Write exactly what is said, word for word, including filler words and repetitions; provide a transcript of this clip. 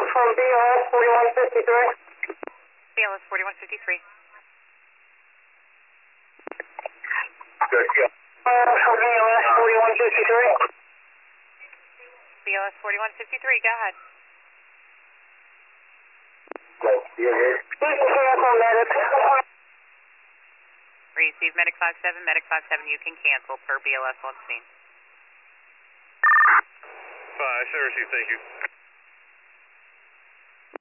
from B L S forty-one fifty-three. B L S forty-one fifty-three. Good, yeah. Uh, from B L S forty-one fifty-three. B L S forty-one fifty-three, go ahead. You're here. Please cancel medic. Receive Medic five seven, Medic five seven, you can cancel per B L S on scene. Five, I received, thank you.